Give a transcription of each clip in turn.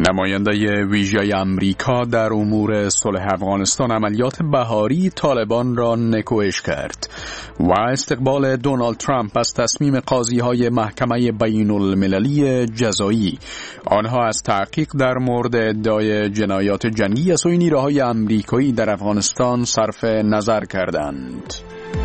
نماینده ویژه آمریکا در امور صلح افغانستان عملیات بهاری طالبان را نکوهش کرد و استقبال دونالد ترامپ از تصمیم قاضی‌های محکمه بین المللی جزایی. آنها از تحقیق در مورد ادعای جنایات جنگی از سوی نیروهای آمریکایی در افغانستان صرف نظر کردند.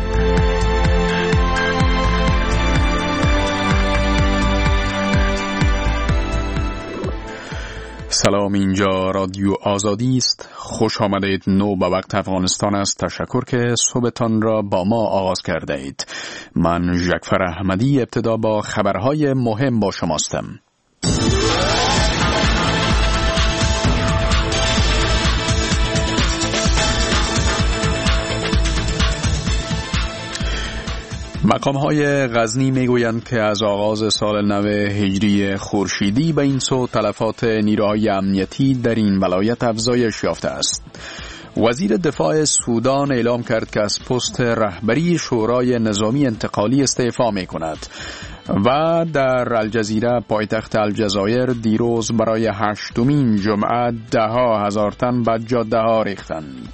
سلام، اینجا رادیو آزادی است. خوش آمدید. نو به وقت افغانستان است. تشکر که صبحتان را با ما آغاز کرده اید. من ژکفر احمدی ابتدا با خبرهای مهم با شماستم. مقام‌های غزنی میگویند که از آغاز سال نو هجری خورشیدی به این سو تلفات نیروهای امنیتی در این ولایت افزایش یافته است. وزیر دفاع سودان اعلام کرد که از پست رهبری شورای نظامی انتقالی استعفا می‌کند و در الجزیره پایتخت الجزایر دیروز برای 8مین جمعه 10,000 تن به جاده‌ها ریختند.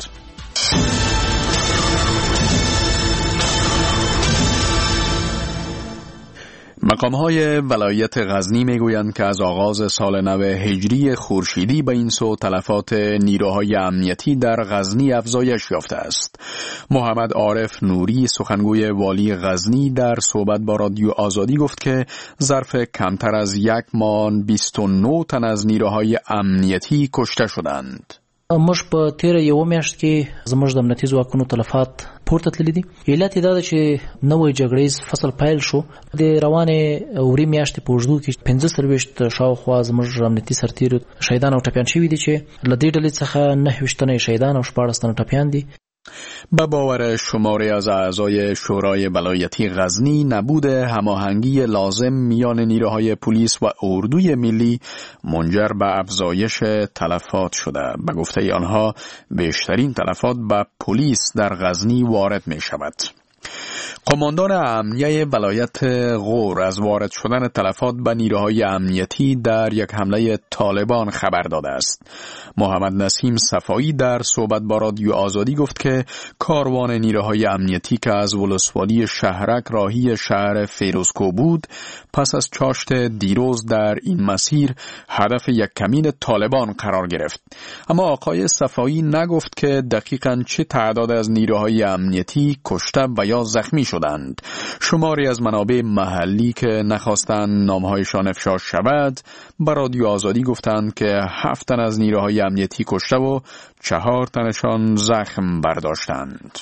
مقام‌های ولایت غزنی میگویند که از آغاز سال نو هجری خورشیدی به این سو تلفات نیروهای امنیتی در غزنی افزایش یافته است. محمد عارف نوری سخنگوی والی غزنی در صحبت با رادیو آزادی گفت که ظرف کمتر از 1 ماه 29 تن از نیروهای امنیتی کشته شدند. موږ په تیره یو میاشت کې زموږ د امنیتي ځواکونو تلفات پورته تللي دي. علت یې دا ده چې نوی جګړیز فصل پیل شو. د روانې اوري میاشتې په اوږدو کې 45 شاوخوا زموږ امنیتي سرتیرو شهیدان او ټپیان شوي دي چې له دې ډلې څخه 29 تنه شهیدان او 14 تنه ټپیان دي. به باور شماری از اعضای شورای ولایتی غزنی، نبود هماهنگی لازم میان نیروهای پلیس و اردوی ملی منجر به افزایش تلفات شده. به گفته آنها بیشترین تلفات به پلیس در غزنی وارد می شود. قماندان امنیه ولایت غور از وارد شدن تلفات به نیروهای امنیتی در یک حمله طالبان خبر داده است. محمد نسیم صفایی در صحبت با رادیو آزادی گفت که کاروان نیروهای امنیتی که از ولسوالی شهرک راهی شهر فیروزکوه بود، پس از چاشت دیروز در این مسیر هدف یک کمین طالبان قرار گرفت. اما آقای صفایی نگفت که دقیقاً چه تعداد از نیروهای امنیتی کشته و یا زخمی شدند. شماری از منابع محلی که نخواستند نامهایشان افشا شود به رادیو آزادی گفتند که 7 تن از نیروهای امنیتی کشته و 4 تنشان زخم برداشتند.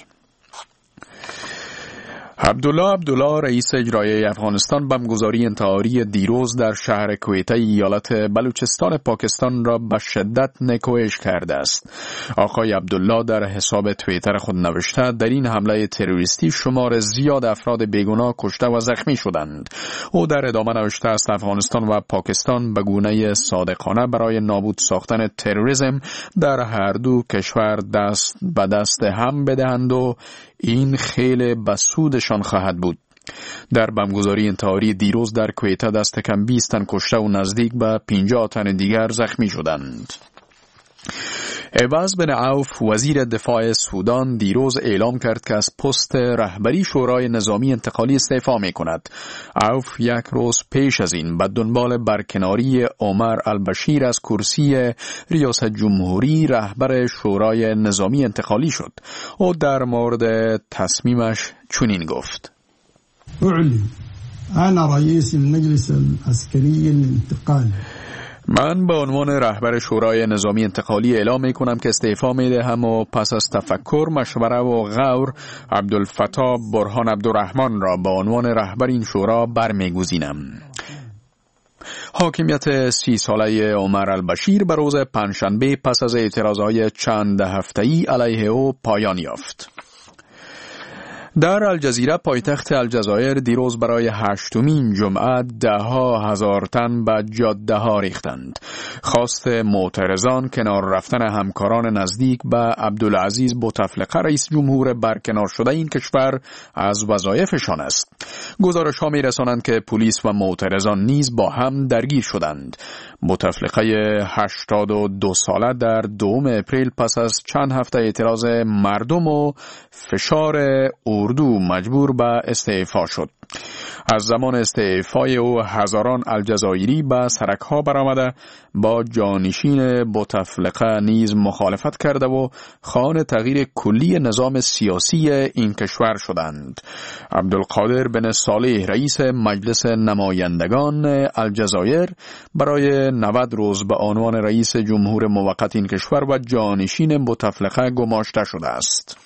عبدالله رئیس اجرایی افغانستان بمبگذاری انتحاری دیروز در شهر کویته ایالت بلوچستان پاکستان را به شدت نکوهش کرده است. آقای عبدالله در حساب توییتر خود نوشته در این حمله تروریستی شمار زیاد افراد بیگناه کشته و زخمی شدند. او در ادامه نوشته است افغانستان و پاکستان به گونه صادقانه برای نابود ساختن تروریسم در هر دو کشور دست به دست هم بدهند و این خیلی به سودشان خواهد بود. در بمبگذاری انتحاری دیروز در کویته دست کم 20 تن کشته و نزدیک به 50 تن دیگر زخمی شدند. عوض بن عوف وزیر دفاع سودان دیروز اعلام کرد که از پست رهبری شورای نظامی انتقالی استعفا می کند. عوف یک روز پیش از این به دنبال برکناری عمر البشیر از کرسی ریاست جمهوری رهبر شورای نظامی انتقالی شد. او در مورد تصمیمش چنین گفت: اعلن انا رئیس المجلس العسکری الانتقالی. من به عنوان رهبر شورای نظامی انتقالی اعلام می کنم که استعفا می دهم و پس از تفکر، مشوره و غور عبدالفتاح برهان عبدالرحمن را به عنوان رهبر این شورا برمیگزینم. حاکمیت 30 ساله عمر البشیر به روز پنجشنبه پس از اعتراضهای چند هفته‌ای علیه او پایان یافت. در الجزیره پایتخت الجزایر دیروز برای 8مین جمعه ده‌ها هزار تن به جاده ها ریختند. خواست معترضان کنار رفتن همکاران نزدیک به عبدالعزیز بوتفلقه رئیس جمهور برکنار شده این کشور از وظایفشان است. گزارش ها می رسانند که پلیس و معترضان نیز با هم درگیر شدند. بوتفلقه 82 ساله در 2 اپریل پس از چند هفته اعتراض مردم و فشار اردو مجبور به استعفا شد. از زمان استعفای او هزاران الجزایری به سرک‌ها برآمده با جانشین بوتفلقه نیز مخالفت کرده و خواهان تغییر کلی نظام سیاسی این کشور شدند. عبدالقادر بن صالح رئیس مجلس نمایندگان الجزایر برای 90 روز به عنوان رئیس جمهور موقت این کشور و جانشین بوتفلقه گماشته شده است.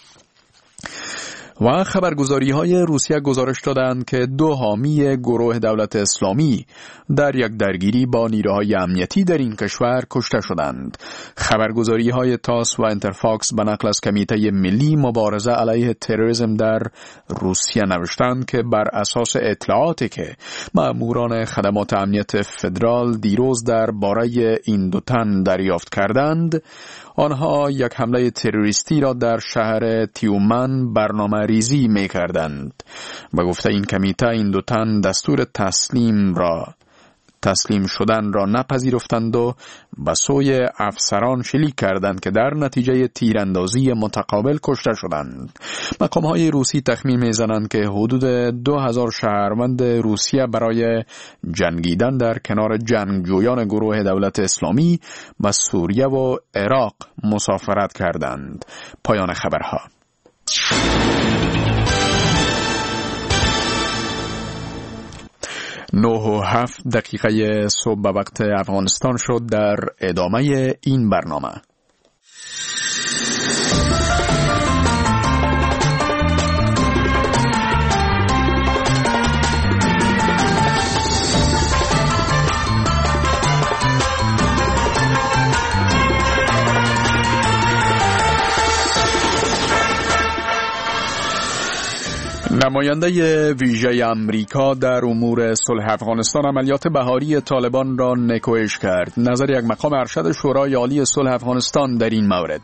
و خبرگزاری‌های روسیه گزارش دادند که 2 حامی گروه دولت اسلامی در یک درگیری با نیروهای امنیتی در این کشور کشته شدند. خبرگزاری‌های تاس و انترفاکس به نقل از کمیته ملی مبارزه علیه تروریسم در روسیه نوشتند که بر اساس اطلاعاتی که ماموران خدمات امنیت فدرال دیروز درباره این 2 تن دریافت کردند، آنها یک حمله تروریستی را در شهر تیومن برنامه ریزی می کردند. به گفته این کمیته این 2 تن دستور تسلیم شدن را نپذیرفتند و به سوی افسران شلیک کردند که در نتیجه تیراندازی متقابل کشته شدند. مقام‌های روسی تخمین می‌زنند که حدود 2000 شهروند روسیه برای جنگیدن در کنار جنگجویان گروه دولت اسلامی به سوریه و عراق مسافرت کردند. پایان خبرها. 9:07 صبح به وقت افغانستان شد. در ادامه این برنامه نماینده ویژه امریکا در امور صلح افغانستان عملیات بهاری طالبان را نکوهش کرد. نظر یک مقام ارشد شورای عالی صلح افغانستان در این مورد: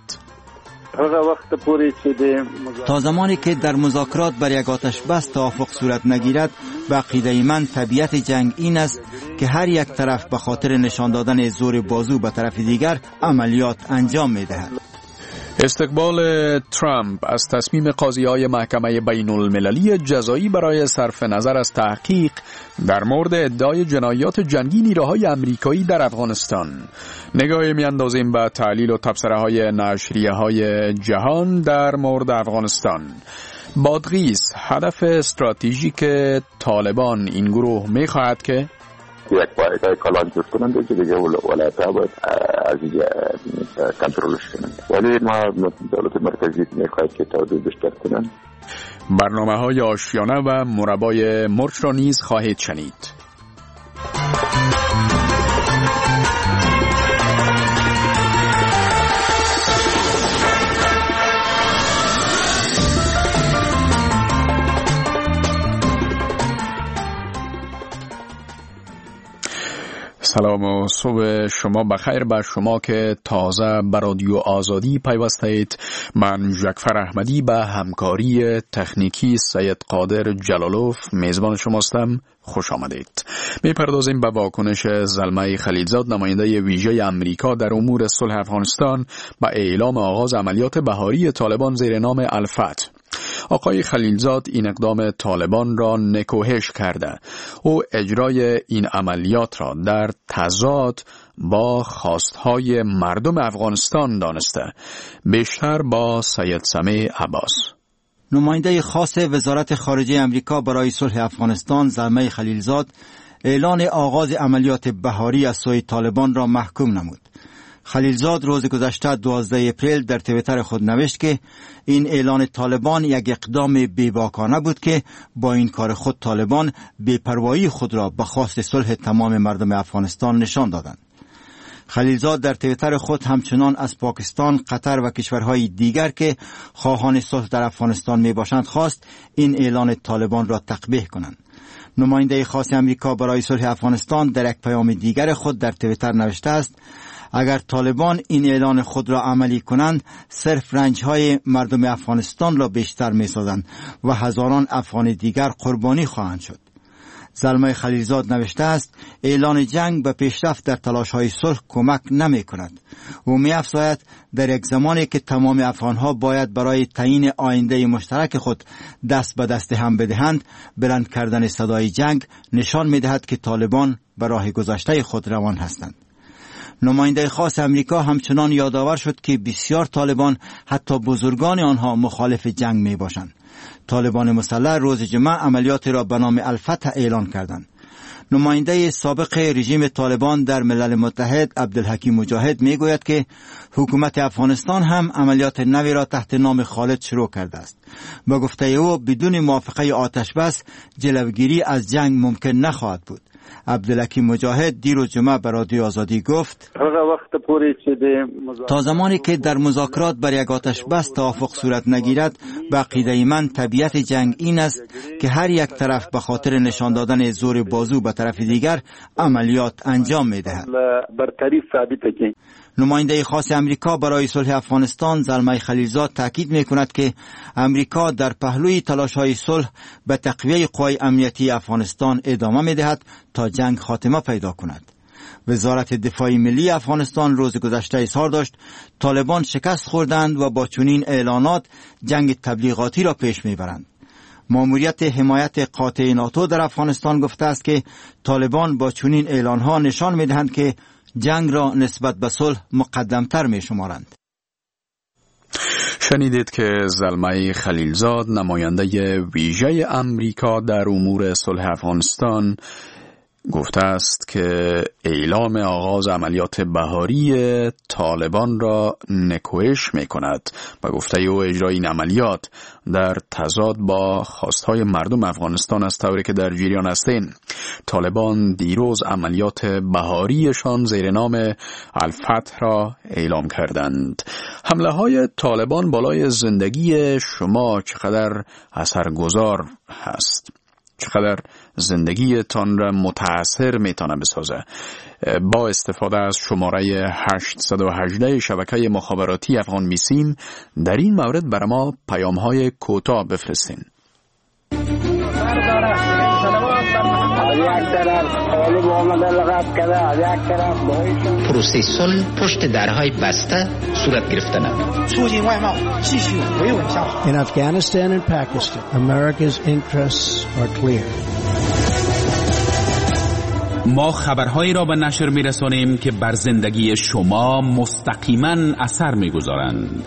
تا زمانی که در مذاکرات بر یک آتش بس توافق صورت نگیرد، به عقیده من طبیعت جنگ این است که هر یک طرف به خاطر نشان دادن زور بازو به طرف دیگر عملیات انجام می‌دهد. استقبال ترامپ از تصمیم قاضی‌های محکمه بین المللی جزایی برای صرف نظر از تحقیق در مورد ادعای جنایات جنگی نیروهای آمریکایی در افغانستان. نگاهی می‌اندازیم به تحلیل و تبصره‌های نشریه‌های جهان در مورد افغانستان. بادغیس هدف استراتژیک طالبان این گروه می‌خواهد که یک پایگاه کلان جوش کنند که دیگه ولایت‌ها باید از اینجا کنترلش کنند، ولی ما دولت مرکزی میخواهد که توجه بیشتر کنند. برنامه‌های آشیانه و مربای مرچ را نیز خواهید شنید. سلام و صبح شما بخیر بر شما که تازه به رادیو آزادی پیوستید. من جعفر احمدی به همکاری تکنیکی سید قادر جلالوف میزبان شماستم. خوش آمدید. میپردازیم به واکنش زلمه خلیلزاد، نماینده ویژه امریکا در امور صلح افغانستان، به اعلام آغاز عملیات بهاری طالبان زیر نام الفتح. آقای خلیلزاد این اقدام طالبان را نکوهش کرده. او اجرای این عملیات را در تضاد با خواستهای مردم افغانستان دانسته. بیشتر با سید سمیع عباس. نماینده خاص وزارت خارجه امریکا برای صلح افغانستان زلمه خلیلزاد اعلان آغاز عملیات بهاری از سوی طالبان را محکوم نمود. خلیلزاد روز گذشته 12 اپریل در توییتر خود نوشت که این اعلان طالبان یک اقدام بی‌باکانه بود که با این کار خود طالبان بی‌پروایی خود را به خواست صلح تمام مردم افغانستان نشان دادند. خلیلزاد در توییتر خود همچنان از پاکستان، قطر و کشورهای دیگر که خواهان صلح در افغانستان می باشند خواست این اعلان طالبان را تقبیح کنند. نماینده خاص امریکا برای صلح افغانستان در یک پیام دیگر خود در توییتر نوشته است: اگر طالبان این اعلان خود را عملی کنند، صرف رنجهای مردم افغانستان را بیشتر می سازند و هزاران افغان دیگر قربانی خواهند شد. زلمه خلیلزاد نوشته است: اعلان جنگ به پیشرفت در تلاش‌های صلح کمک نمی‌کند. او می‌افزاید در یک زمانی که تمام افغان‌ها باید برای تعیین آینده مشترک خود دست به دست هم بدهند، بلند کردن صدای جنگ نشان می‌دهد که طالبان به راه گذشته خود روان هستند. نماینده خاص امریکا همچنان یادآور شد که بسیار طالبان، حتی بزرگان آنها، مخالف جنگ می‌باشند. طالبان مسلح روز جمعه عملیات را به نام الفتح اعلان کردند. نماینده سابق رژیم طالبان در ملل متحد عبدالحکیم مجاهد میگوید که حکومت افغانستان هم عملیات نوی را تحت نام خالد شروع کرده است. با گفته او بدون موافقه آتش بس جلوگیری از جنگ ممکن نخواهد بود. عبدالحکیم مجاهد دیروز جمعه به رادیو آزادی گفت: تا زمانی که در مذاکرات بر یک آتش بس توافق صورت نگیرد، به عقیده من طبیعت جنگ این است که هر یک طرف به خاطر نشان دادن زور بازو به طرف دیگر عملیات انجام می‌دهد. نماینده خاص امریکا برای صلح افغانستان زلمه خلیلزاد تاکید می‌کند که امریکا در پهلوی تلاش‌های صلح به تقویت قوای امنیتی افغانستان ادامه می‌دهد تا جنگ خاتمه پیدا کند. وزارت دفاع ملی افغانستان روز گذشته اظهار داشت طالبان شکست خوردند و با چنین اعلانات جنگ تبلیغاتی را پیش می‌برند. ماموریت حمایت قاطع ناتو در افغانستان گفته است که طالبان با چنین اعلان‌ها نشان می‌دهند که جنگ را نسبت به صلح مقدمتر می شمارند. شنیدید که زلمه خلیلزاد، نماینده ویژه امریکا در امور صلح افغانستان، گفته است که اعلام آغاز عملیات بهاری طالبان را نکوهش می کند و گفته او اجرای این عملیات در تضاد با خواستهای مردم افغانستان است. طوری که در جریان هستین، طالبان دیروز عملیات بهاریشان زیر نام الفتح را اعلام کردند. حمله های طالبان بالای زندگی شما چقدر اثرگذار هست؟ چقدر زندگیتان را متاثر میتونه بسازه؟ با استفاده از شماره 818 شبکه مخابراتی افغان بیسیم در این مورد برای ما پیام‌های کوتاه بفرستین. پروسه صلح پشت درهای بسته صورت گرفتن. In Afghanistan and Pakistan, America's interests are clear. ما خبرهایی را به نشر می‌رسانیم که بر زندگی شما مستقیما اثر می‌گذارند.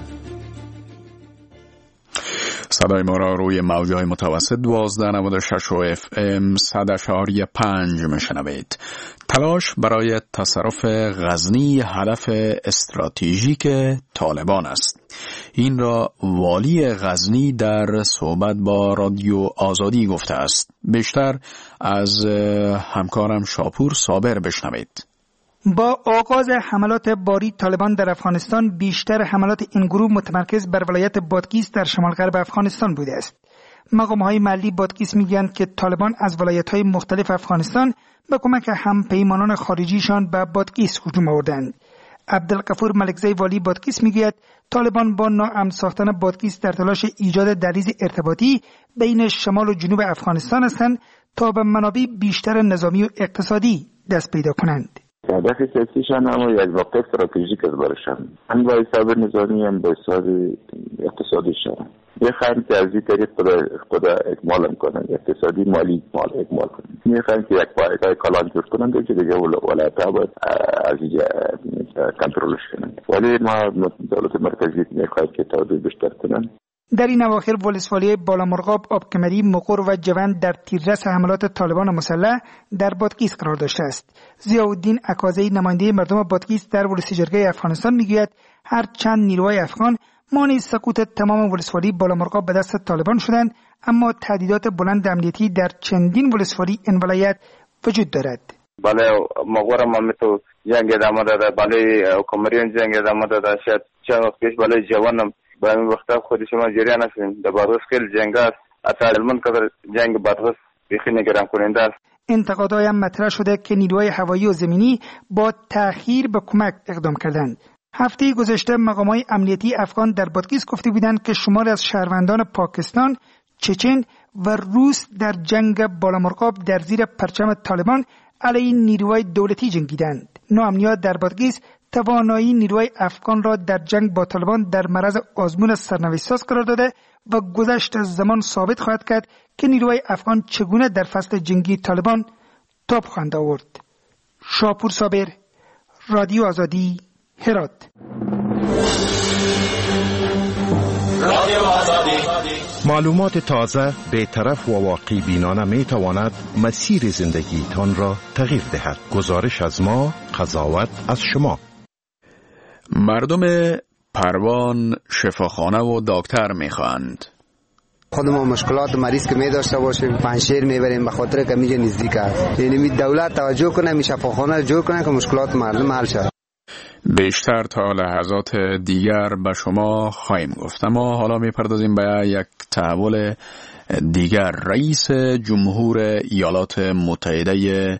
صدای ما را روی موج‌های متوسط 1296 و FM 100.5 میشنوید. تلاش برای تصرف غزنی هدف استراتژیک طالبان است. این را والی غزنی در صحبت با رادیو آزادی گفته است. بیشتر از همکارم شاپور صابر بشنوید. با آغاز حملات باری طالبان در افغانستان، بیشتر حملات این گروه متمرکز بر ولایت بادغیس در شمال غرب افغانستان بوده است. مقام‌های محلی بادغیس میگویند که طالبان از ولایت‌های مختلف افغانستان به کمک همپیمانان خارجیشان به بادغیس هجوم آوردند. عبدالغفور ملکزی والی بادغیس میگوید طالبان با ناامن ساختن بادغیس در تلاش ایجاد دریز ارتباطی بین شمال و جنوب افغانستان هستند تا به منابع بیشتر نظامی و اقتصادی دست پیدا کنند. هدف سیاسیشان هم یک واقع استراتژیک است برایشان، هم با حساب نظامی هم با حساب اقتصادیشان. میخوایم که از این طریق خود اکمال کنند، اقتصادی مالی اکمال کنند. میخوایم که یک پایگاه کلان جور کنند که دیگه ولایت‌ها باید از اینجا کنترلش کنند. ولی ما دولت مرکزی میخواهیم که توجه بیشتر کنند. در این اواخر ولسوالی بالامرغاب، آبکمری، مقر و جوند در تیررس حملات طالبان مسلح در بادغیس قرار داشته است. ضیاءالدین عکازی، نماینده مردم بادغیس در ولسوالی افغانستان میگوید هر چند نیروهای افغان مانع سقوط تمام ولسوالی بالامرغاب به دست طالبان شدند، اما تهدیدات بلند امنیتی در چندین ولسوالی این ولایت وجود دارد. بله مغورم هم تو جنگ ادامه داده، بله کمریان جنگ ادامه داده. شاید چند وقت پیش بله جوانم به این وقتا خود شما جریان هستیم در بادغیس خیلی جنگ است. حتی علمان قدر جنگ بادغیس بیخی نگران کننده است. انتقادهای هم مطرح شده که نیروهای هوایی و زمینی با تأخیر به کمک اقدام کردند. هفته گذشته مقامات امنیتی افغان در بادغیس گفته بودند که شماری از شهروندان پاکستان، چچن و روس در جنگ بالامرغاب در زیر پرچم طالبان علیه نیروهای دولتی جنگیدند. ناامنیت در بادغیس توانایی نیروهای افغان را در جنگ با طالبان در معرض آزمون سرنوشت‌ساز قرار داده و گذشت از زمان ثابت خواهد کرد که نیروهای افغان چگونه در فصل جنگی طالبان تاب خواهند آورد. شاپور صابر، رادیو آزادی، هرات. معلومات تازه، بی‌طرف و واقع بینانه می تواند مسیر زندگی تان را تغییر دهد. گزارش از ما، قضاوت از شما. مردم پروان شفاخانه و دکتر می خواهند. خود ما مشکلات مریض که می داشته باشیم پنشیر می بریم به خاطر که میگه نزدیک است. یعنی دولت توجه کنه، می شفاخانه رو جور کنه که مشکلات مردم حل شود. بیشتر تا لحظات دیگر به شما خواهیم گفت، اما حالا میپردازیم به یک تحول دیگر. رئیس جمهور ایالات متحده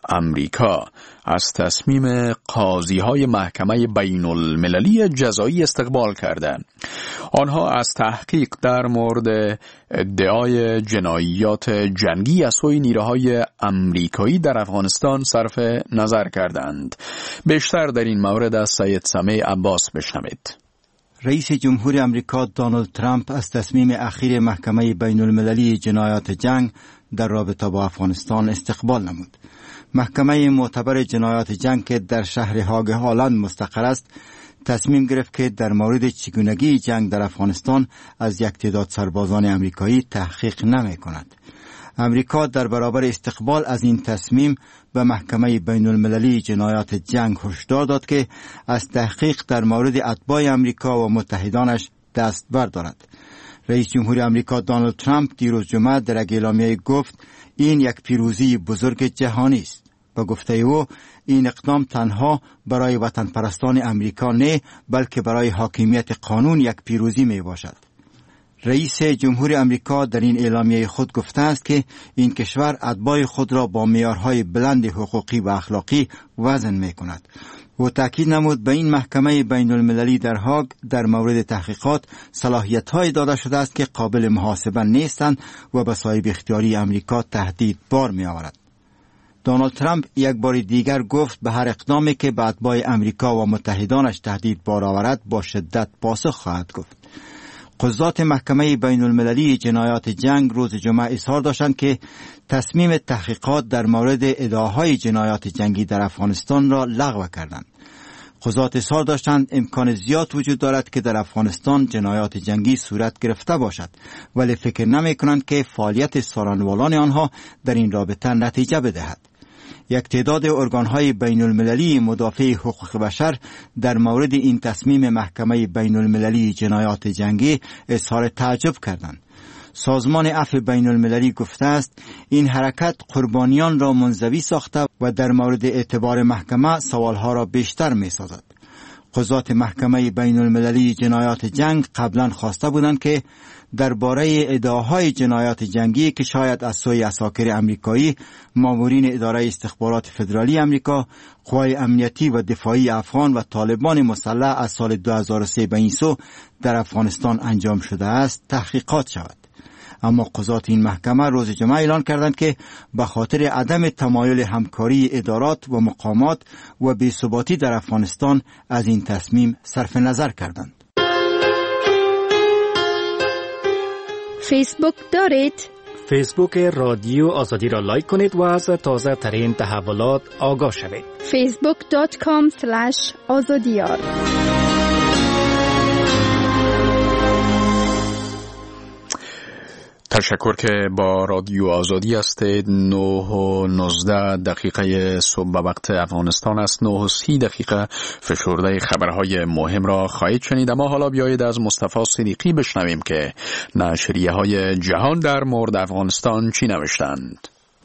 امریکا از تصمیم قاضی‌های محکمه بین المللی جزایی استقبال کرده. آنها از تحقیق در مورد ادعای جنایات جنگی از سوی نیروهای امریکایی در افغانستان صرف نظر کردند. بیشتر در این مورد از سید سمیع عباس بشنوید. رئیس جمهور امریکا دونالد ترامپ از تصمیم اخیر محکمه بین المللی جنایات جنگ در رابطه با افغانستان استقبال نمود. محکمه معتبر جنایات جنگ که در شهر هاگ هالند مستقر است، تصمیم گرفت که در مورد چگونگی جنگ در افغانستان از یک تعداد سربازان امریکایی تحقیق نمی کند. امریکا در برابر استقبال از این تصمیم به محکمه بین المللی جنایات جنگ هشدار داد که از تحقیق در مورد اتباع امریکا و متحدانش دست بردارد. رئیس جمهور امریکا دونالد ترامپ دیروز جمعه در یک اعلامیه گفت این یک پیروزی بزرگ جهانی است. به گفته او این اقدام تنها برای وطن پرستان امریکا نه، بلکه برای حاکمیت قانون یک پیروزی می باشد. رئیس جمهور امریکا در این اعلامیه خود گفته است که این کشور اتباع خود را با معیارهای بلند حقوقی و اخلاقی وزن می کند. و تأکید نمود به این محکمه بین المللی در هاگ در مورد تحقیقات صلاحیت‌های داده شده است که قابل محاسبه نیستند و به صاحب اختیاری امریکا تهدید بار می آورد. دونالد ترامپ یک بار دیگر گفت به هر اقدامی که به اتباع امریکا و متحدانش تهدید بار آورد با شدت پاسخ خواهد گفت. قضات محکمه بین المللی جنایات جنگ روز جمعه اظهار داشتند که تصمیم تحقیقات در مورد ادعاهای جنایات جنگی در افغانستان را لغو کردند. قضات اظهار داشتند امکان زیاد وجود دارد که در افغانستان جنایات جنگی صورت گرفته باشد، ولی فکر نمی کنند که فعالیت سارنوالان آنها در این رابطه نتیجه بدهد. یک تعداد ارگان‌های بین المللی مدافع حقوق بشر در مورد این تصمیم محکمه بین المللی جنایات جنگی اظهار تعجب کردند. سازمان عفو بین المللی گفته است این حرکت قربانیان را منزوی ساخته و در مورد اعتبار محکمه سوالها را بیشتر می سازد. قضات محکمه بین المللی جنایات جنگ قبلا خواسته بودند که درباره ادعاهای جنایات جنگی که شاید از سوی عساکر امریکایی، مامورین اداره استخبارات فدرالی امریکا، قوای امنیتی و دفاعی افغان و طالبان مسلح از سال 2003 به این سو در افغانستان انجام شده است تحقیقات شود. اما قضات این محکمه روز جمعه اعلان کردند که به خاطر عدم تمایل همکاری ادارات و مقامات و بی‌ثباتی در افغانستان از این تصمیم صرف نظر کردند. فیسبوک دارید؟ فیسبوک رادیو آزادی را لایک کنید و از تازه ترین تحولات آگاه شوید. facebook.com/azadiyar. تشکر که با رادیو آزادی هستید. 9:19 صبح به وقت افغانستان است. 9:30 فشرده خبرهای مهم را خواهید شنید. اما حالا بیایید از مصطفی صدیقی بشنویم که نشریه های جهان در مورد افغانستان چی نوشتند.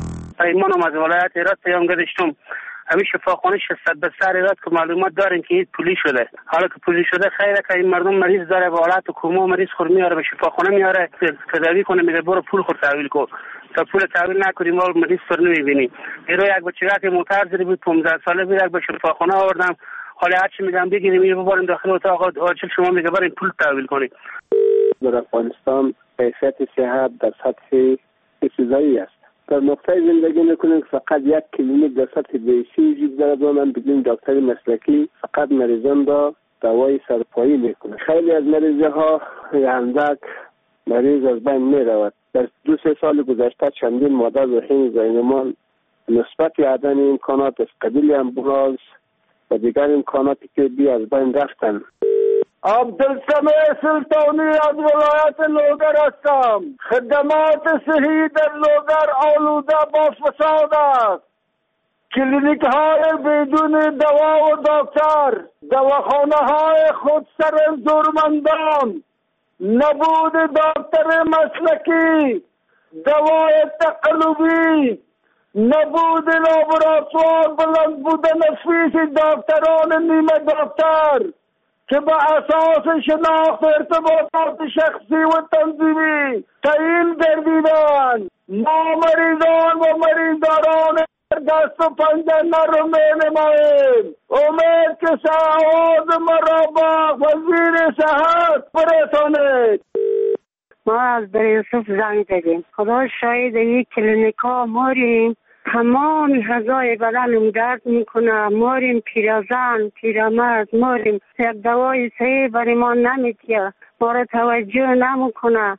پیمان از ولایت هرات پیام گرفتم. همین شفاخانه 600 بستر هرات که معلومات داریم که این پولی شده. حالا که پولی شده خیره که این مردم مریض داره به حالت کوما مریض خور میاره به شفاخانه میاره تداوی کنه میگه برو پول خور تحویل کن. تا پول تحویل نکنیم ما مریض سر نمیبینیم. ایرو یک بچگاه موتر زیر بود 15 ساله بود یک به شفاخانه آوردم. حالا هرچی میگم بگیریم اینو ببریم داخل اتاق آجل شما میگه بریم پول تحویل کنیم. در افغانستان کیفیت صحت در سطح ابتدایی است. در مقطع زندگی میکنیم فقط یک کلینیک در سطح بیسی وجود دارد و من بدون دکتر مسلکی فقط مریضان را دوای سرپایی میکنه. خیلی از مریضه ها اندک مریض از بین میرود. در 2-3 سال گذشته چندین مادر و حین زینمان نسبت عدم امکانات از قبیل امبولانس و دیگر امکاناتی که از بین رفتن. عبدالسمیع سلطانی از ولایت لوگر هستم. خدمات صحی در لوگر آلوده با فساد است. کلینیک های بدون دوا و دکتر، دواخانه های خودسر زورمندان، نبود دکتر مسلکی، دوای تقلبی، نبود لابراتوار، بلند بودن فیس دکتران نیمه دکتر که به اساس شناخت ارتباطات شخصی و تنظیمی تعیین گردیدن. ما مریضان و مریضداران دست و پنجه نرم می‌نماییم. امید که سعاد مرا با وزیر صحت برسانید. ما از در یوسف زنگ زدیم. خدا شاید یک کلینیکا ماریم تمام غذای بدنم درد میکنه، ماریم پیرزن پیرمرد، ماریم یک دوای صحیح برای ما نمیتیه، ما را توجه نمیکنه.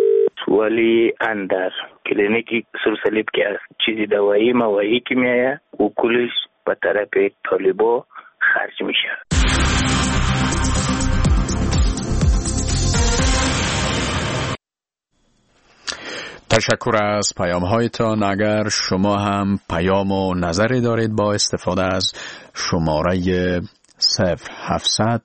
ولی اندر کلینیکی سرسلیب که چیزی دوایی موایی که میایه و کلش به طرف طالبا خرج میشه. تشکر از پیام هایتان. اگر شما هم پیام و نظری دارید با استفاده از شماره 0700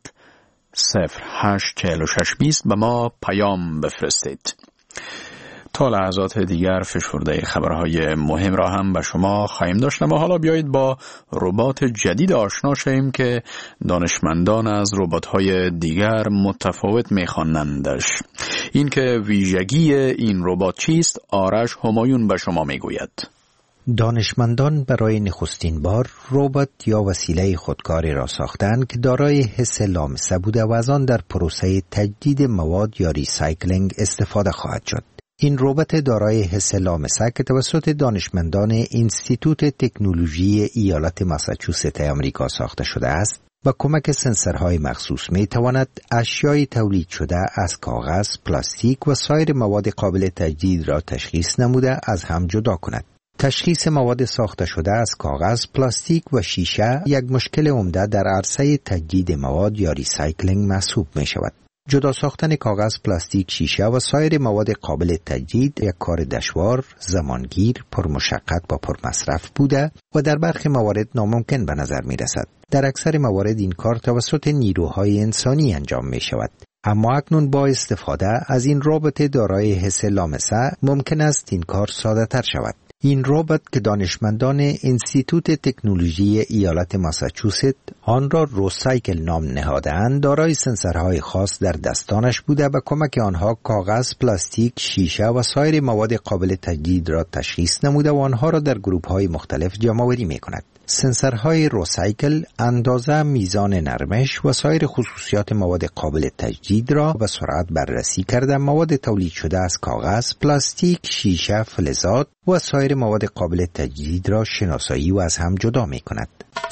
084620 به ما پیام بفرستید. تا لحظات دیگر فشرده خبرهای مهم را هم به شما خواهیم داشت. اما حالا بیایید با ربات جدید آشنا شویم که دانشمندان از ربات‌های دیگر متفاوت می‌خوانندش. این که ویژگی این ربات چیست، آرش همایون به شما میگوید. دانشمندان برای نخستین بار ربات یا وسیله خودکاری را ساختند که دارای حس لامسه بوده و از آن در پروسه تجدید مواد یا ریسایکلینگ استفاده خواهد شد. این ربات دارای حس لامسه که توسط دانشمندان انستیتوت تکنولوژی ایالت ماساچوست آمریکا ساخته شده است با کمک سنسورهای مخصوص می تواند اشیای تولید شده از کاغذ، پلاستیک و سایر مواد قابل تجدید را تشخیص نموده از هم جدا کند. تشخیص مواد ساخته شده از کاغذ، پلاستیک و شیشه یک مشکل عمده در عرصه تجدید مواد یا ریسایکلینگ محسوب می شود. جدا ساختن کاغذ، پلاستیک، شیشه و سایر مواد قابل تجدید یک کار دشوار، زمانگیر، پرمشقت و پرمصرف بوده و در برخی موارد ناممکن به نظر می رسد. در اکثر موارد این کار توسط نیروهای انسانی انجام می شود. اما اکنون با استفاده از این ربات دارای حس لامسه ممکن است این کار ساده تر شود. این ربات که دانشمندان انستیتوت تکنولوژی ایالت ماساچوست آن را روسایکل نام نهاده‌اند، دارای سنسورهای خاص در دستانش بوده و کمک آنها کاغذ، پلاستیک، شیشه و سایر مواد قابل تجدید را تشخیص نموده و آنها را در گروه‌های مختلف جمع‌آوری می‌کند. سنسورهای روسایکل اندازه، میزان نرمش و سایر خصوصیات مواد قابل تجدید را به سرعت بررسی کرده مواد تولید شده از کاغذ، پلاستیک، شیشه، فلزات و سایر مواد قابل تجدید را شناسایی و از هم جدا می کند.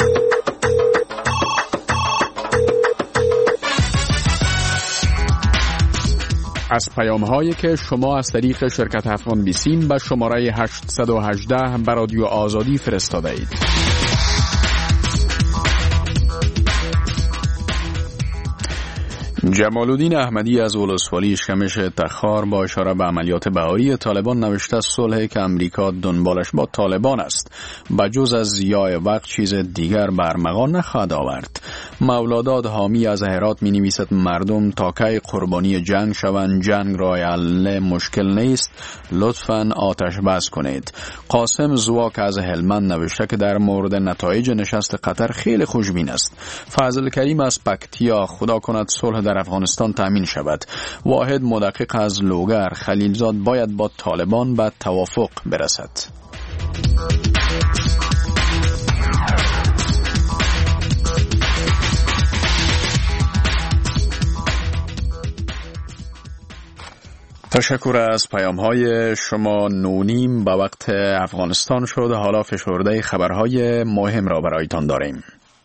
از پیام هایی که شما از طریق شرکت افغان بیسیم به شماره 818 به رادیو آزادی فرستاده اید. جمالالدین احمدی از ولسوالی شمش تخار با اشاره به عملیات بهاری طالبان نوشته صلحی که امریکا دنبالش با طالبان است بجز از ضیاع وقت چیز دیگر برمغان نخواهد آورد. مولاداد حامی از هرات می نویسد مردم تا کی قربانی جنگ شوند، جنگ را حل مشکل نیست، لطفاً آتش بس کنید. قاسم زواک از هلمند نوشته که در مورد نتایج نشست قطر خیلی خوشبین است. فضل کریم از پکتیا: خدا کند صلح در افغانستان تامین شود. واحد مدقق از لوگر: خلیلزاد باید با طالبان به توافق برسد. تشکر از پیام‌های شما. 9:30 به وقت افغانستان شد. حالا فشرده خبرهای مهم را برایتان داریم.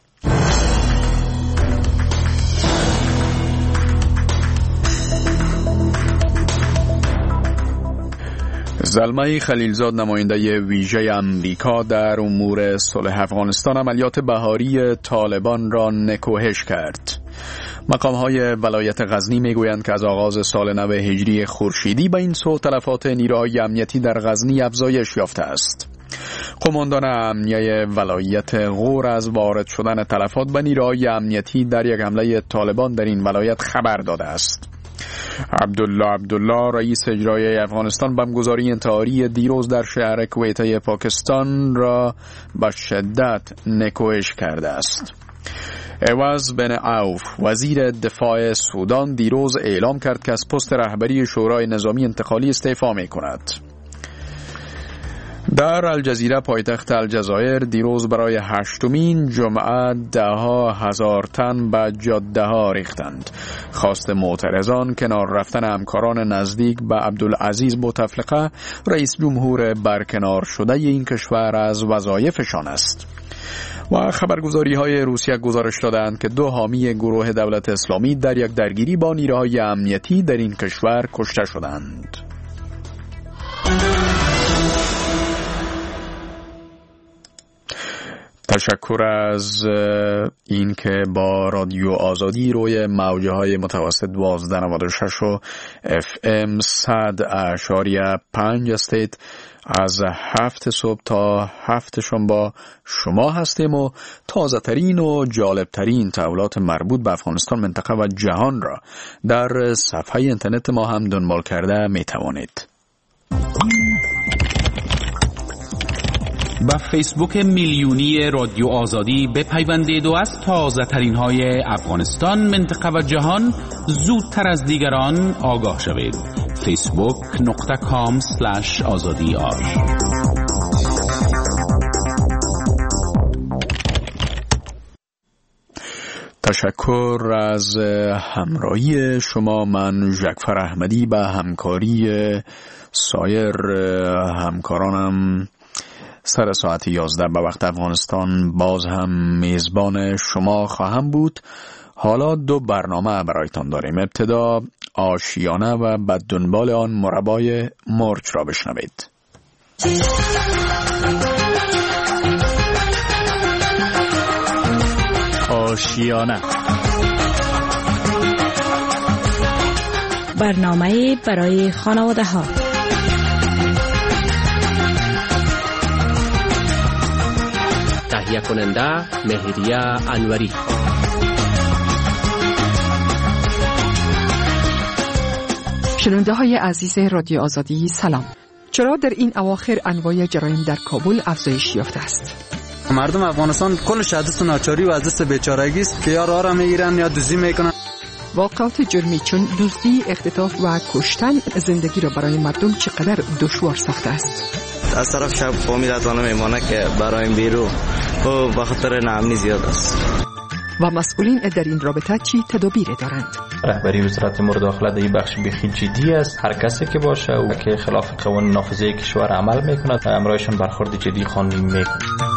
زلمه خلیلزاد نماینده ویژه امریکا در امور صلح افغانستان عملیات بهاری طالبان را نکوهش کرد. مقام‌های ولایت غزنی میگویند که از آغاز سال نو هجری خورشیدی به این سو تلفات نیروهای امنیتی در غزنی افزایش یافته است. قماندان امنیه ولایت غور از وارد شدن تلفات به نیروهای امنیتی در یک حمله طالبان در این ولایت خبر داده است. عبدالله رئیس اجرایی افغانستان بمبگذاری انتحاری دیروز در شهر کویته پاکستان را به شدت نکوهش کرده است. عوض بن عوف وزیر دفاع سودان دیروز اعلام کرد که از پست رهبری شورای نظامی انتقالی استعفا می کند. در الجزیره پایتخت الجزایر دیروز برای 8مین جمعه 10,000 تن به جاده ها ریختند. خواست معترضان کنار رفتن همکاران نزدیک به عبدالعزیز بوتفلقه رئیس جمهور برکنار شده این کشور از وظایفشان است. و خبرگزاری های روسیه گزارش دادند که 2 حامی گروه دولت اسلامی در یک درگیری با نیروهای امنیتی در این کشور کشته شدند. تشکر از این که با رادیو آزادی روی موجه های متوسط 1296 و FM 100.5 هستید. از 7 صبح تا 7 شنبه با شما هستیم و تازه ترین و جالب ترین تحولات مربوط به افغانستان، منطقه و جهان را در صفحه اینترنت ما هم دنبال کرده می توانید. با فیسبوک میلیونی رادیو آزادی بپیوندید و از تازه ترین های افغانستان، منطقه و جهان زودتر از دیگران آگاه شوید. facebook.com/azadi.ir. تشکر از همراهی شما. من جعفر احمدی به همکاری سایر همکارانم سر ساعت 11 به وقت افغانستان باز هم میزبان شما خواهم بود. حالا 2 برنامه برایتان داریم. ابتدا آشیانه و بعد دنبال آن مربای مرچ را بشنوید. آشیانه، برنامه برای خانواده ها. تهیه کننده مهریه انوری. شنونده های عزیز رادیو آزادی سلام. چرا در این اواخر انواع جرایم در کابل افزایش یافته است؟ مردم افغانستان کلش از دست ناچاری و از دست بیچارگی است که یا راه را میگیرن یا دزدی میکنن. واقعات جرمی چون دزدی، اختطاف و کشتن زندگی را برای مردم چقدر دشوار ساخته است. از طرف شب فامیل اتوانه میمانه که برای بیرو و به خاطر ناامنی زیاد است. و مسئولین در این رابطه چی تدابیر دارند؟ رهبری وزارت امور داخله در این بخش بخی جدی است. هر کسی که باشه و که خلاف قوانین نافذه کشور عمل میکنه امرایشان برخورد جدی قانونی میکنه.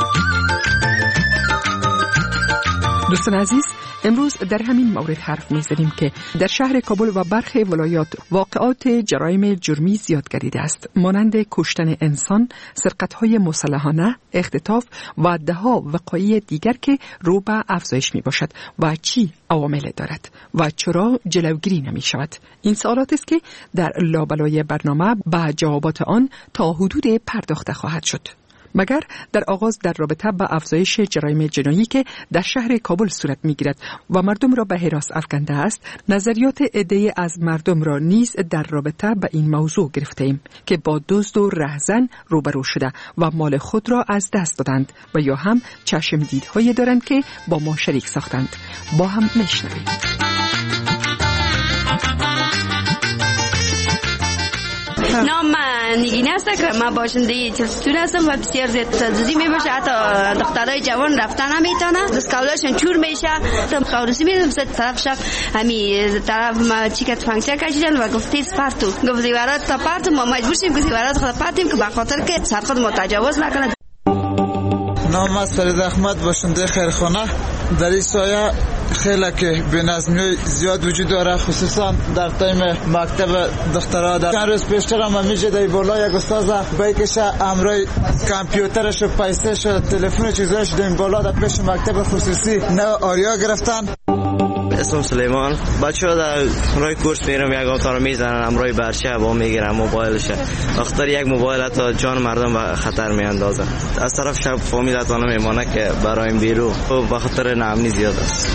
دوستان عزیز، امروز در همین مورد حرف میزنیم که در شهر کابل و برخی ولایات واقعات جرایم جرمی زیاد گردیده است، مانند کشتن انسان، سرقت‌های مسلحانه، اختطاف و ده‌ها وقایع دیگر که رو به افزایش می باشد و چی عوامل دارد و چرا جلوگیری نمی شود. این سوالات است که در لابلای برنامه با جوابات آن تا حدود پرداخته خواهد شد. مگر در آغاز در رابطه با افزایش جرایم جنایی که در شهر کابل صورت می‌گیرد و مردم را به هراس افکنده است، نظریات عده‌ای از مردم را نیز در رابطه با این موضوع گرفتیم که با دزد و رهزن روبرو شده و مال خود را از دست دادند و یا هم چشم دیدهایی دارند که با ما شریک ساختند. با هم میشنویم. نام من نگینه است که من باشنده تلویزیون هستم و بسیار زیاد تدریجی میباشه، حتی دخترای جوان رفتن نمیتونه، دستکولاشون چور میشه. خورسی میرم سه طرف شب همین طرف ما چیکت فانکشن کشیدن و گفت پارتو گفت زیورات تا پارتو ما مجبور شیم که زیورات خود پارتیم که به خاطر که سر خود ما تجاوز نکنه. نام از فرید احمد باشنده خیرخانه. در این سایه خیلی که بی‌نظمی زیاد وجود داره، خصوصا در تایم مکتب دخترها. در چند روز پیشتر هم میشه در بالا یک استاد بایکش امرای کامپیوترش و پیسه‌ش و تلفن چیزاش در بالا در پیش مکتب خصوصی نه آریا گرفتن. اسم سلیمان. بچه‌ها در خونه‌ی کورس میرم، یک آقا رو میزنن، امرای برچه با میگیرن موبایلش. اختر یک موبایل حتی جان مردم به خطر میاندازه. از طرف شب فامیل حتی نمیمونه که برایم بیرو و به خاطر ناامنی زیاد است.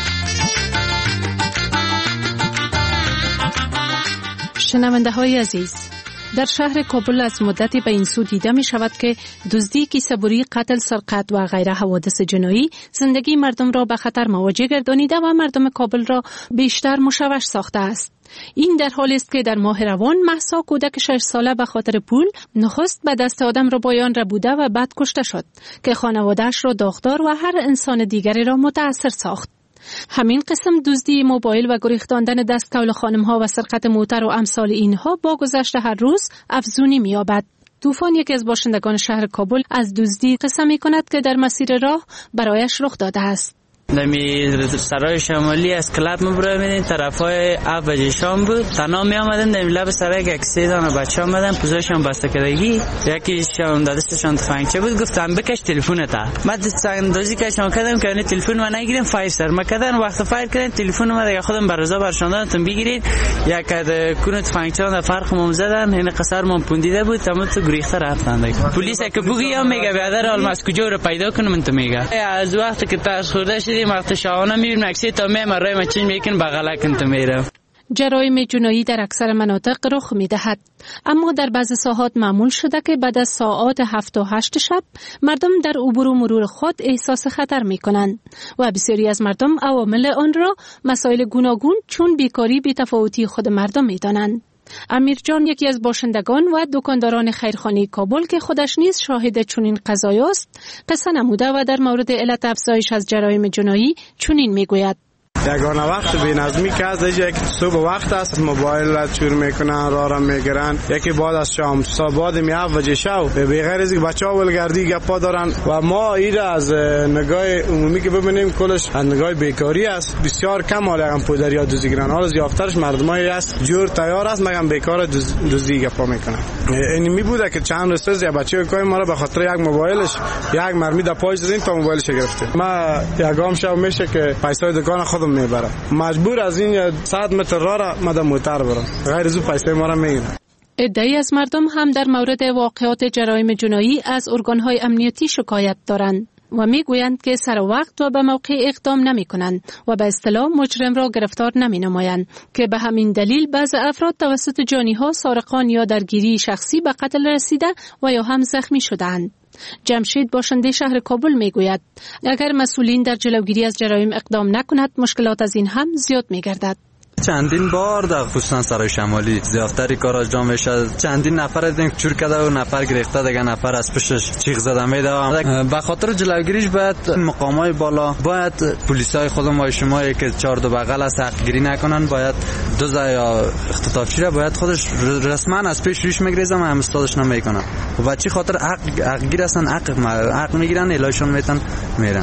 شنونده های عزیز، در شهر کابل از مدتی به این سو دیده می شود که دزدی، کیسه‌بری، قتل، سرقت و غیره حوادث جنایی زندگی مردم را به خطر مواجه گردانیده و مردم کابل را بیشتر مشوش ساخته است. این در حالی است که در ماه روان مهسا کودک 6 ساله به خاطر پول نخست به دست آدم ربایان ربوده و بعد کشته شد که خانواده‌اش را داغدار و هر انسان دیگری را متأثر ساخت. همین قسم دزدی موبایل و گریختاندن دستکول خانم‌ها و سرقت موتر و امثال اینها با گذشت هر روز افزونی می‌یابد. طوفان، یکی از باشندگان شهر کابل، از دزدی قصه می‌کند که در مسیر راه برایش رخ داده است. نمی سرای شمالی از کلاب مبرای میدین طرفای 7 بجه شام بود. تنها می آمدن در لب سرای یک سه دانه بچه آمدن، پوزشان بسته کردگی، یکی شام دادستشان تفنگچه بود، گفتم بکش تلفن تا. من دستاندازی کشم کردم که تلفن من نگیرم، فایر سر ما کردن. وقت فایر کردن تلفن ما دیگه خودم برزا برشاندن بگیرید. یک کونه تفنگچه در فرق ما زدن، این قصر ما پوندیده بود، تمام تو گریخته رفتن. پلیس که بگی میگه برادر آلماس کجا رو پیدا کنم انت میگه. از وقتی که تاس خورده شدیم وقت شاهانه میبینم اکسی تا مرای مچین میکن بغلا کنت میرم. جرایم جنایی در اکثر مناطق رخ میدهد، اما در بعض ساحات معمول شده که بعد از ساعات 7 و 8 شب مردم در عبور و مرور خود احساس خطر میکنند و بسیاری از مردم عوامل آن را مسائل گوناگون چون بیکاری، بی‌تفاوتی خود مردم میدانند. امیر جان، یکی از باشندگان و دکانداران خیرخانه کابل که خودش نیز شاهد چنین قضایی است، قصه نموده و در مورد علت افزایش از جرایم جنایی چنین میگوید: یگانه وقت بی‌نظمی که از یک صبح وقت است، موبایل را چور میکنن، راه میگیرن. یکی بعد از شام بعد می 7 بجه شب به غیر از اینکه بچه‌ها ولگردی گپا دارن و ما این از نگاه عمومی که ببینیم کلش از نگاه بیکاری است. بسیار کم حال هم پودریا دوزی گیرن، حالا زیافترش مردمایی است جور تیار است مگم بیکار دوزی گپا میکنن. این می بوده که چند روز یا بچه کوی ما را به خاطر یک موبایلش یک مرمی در پاش زدیم تا موبایلش گرفته. ما یگام شب میشه که پیسای دکان خودم میبرم، مجبور از این 100 متر راه را مدام موتر برم، غیر از اون پیسه ما را میگیرن. عده‌ای از مردم هم در مورد واقعات جرایم جنایی از ارگان‌های امنیتی شکایت دارند و میگویند که سر وقت و به موقع اقدام نمی‌کنند و به اصطلاح مجرم را گرفتار نمی‌نمایند که به همین دلیل بعض افراد توسط جانی‌ها، سارقان یا درگیری شخصی به قتل رسیده و یا هم زخمی شدند. جمشید، باشنده شهر کابل، میگوید اگر مسئولین در جلوگیری از جرایم اقدام نکند مشکلات از این هم زیاد میگردد. چندین بار در خصوصا سرای شمالی زیافتری کار انجام میشه. چندین نفر دیدیم چور کرده و نفر گرفته، دیگه نفر از پشتش چیغ زده میده. به خاطر جلوگیریش باید مقامای بالا، باید پلیسای خودم و شما که چهار دو بغل از حقگیری نکنن، باید دوزا یا اختطافچی را باید خودش رسما از پیش ریش میگریزه و هم استادش نمیکنه. و بچی خاطر حقگیر هستن، حق میگیرن، الهشون میتن میرن.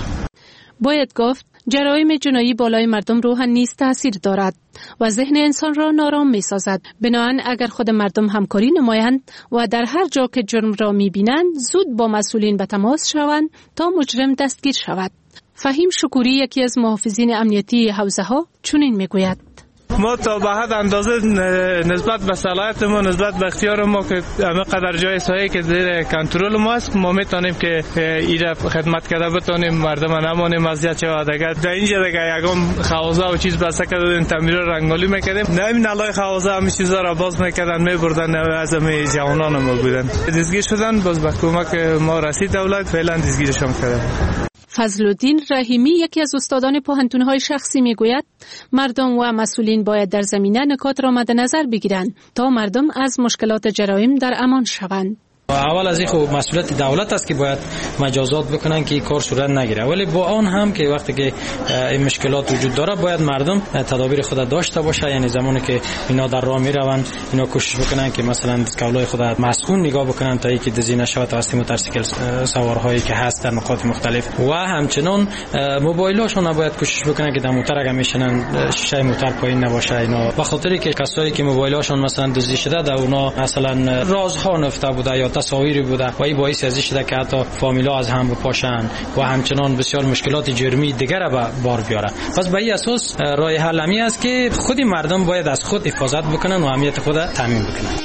باید گفت جرایم جنایی بالای مردم رو هم نیز تأثیر دارد و ذهن انسان را نارام می سازد. بنابراین اگر خود مردم همکاری نمایند و در هر جا که جرم را می بینند زود با مسئولین به تماس شوند تا مجرم دستگیر شود. فهیم شکوری، یکی از محافظین امنیتی حوزه ها، چنین می گوید: ما تا به حد اندازه نسبت به صلاحیت ما، نسبت به اختیار ما که همه قدر جای سایه که زیر کنترل ما است، ما میتونیم که ایره خدمت کرده بتونیم، مردم نمانیم اذیت شود. اگر در اینجا دیگه یگام خوازه و چیز بسته کردن تعمیر رنگالی میکردیم، نه نلای خوازه همه چیزا را باز میکردن میبردن از همه جوانان ما بودن دزگیر شدن. باز به کمک ما رسید دولت فعلا دزگیرشان کرده. فضلالدین رحیمی یکی از استادان پوهنتون‌های شخصی میگوید مردم و مسئولین باید در زمینه نکات را مد نظر بگیرند تا مردم از مشکلات جرایم در امان شوند. اول از این خب مسئولیت دولت است که باید مجازات بکنن که این کار صورت نگیره، ولی با آن هم که وقتی که این مشکلات وجود داره باید مردم تدابیر خود داشته باشه. یعنی زمانی که اینا در راه میروند اینا کوشش بکنن که مثلا دستکولای خود مسکون نگاه بکنن تا اینکه دزدی نشود توسط موتورسیکل سوارهایی که هست در نقاط مختلف، و همچنین موبایلاشون نباید کوشش بکنن که در موتور اگه میشنن شیشه موتور پایین نباشه. اینا به خاطری که کسایی که موبایلاشون مثلا دزدی شده در اونا مثلا رازها نفته بوده یا تصاویری بوده و این باعث ازی شده که حتی فامیلا از هم بپاشن و همچنان بسیار مشکلات جرمی دیگر را به بار بیاره. پس به این اساس راه حل همی است که خود مردم باید از خود حفاظت بکنن و امنیت خود تامین بکنن.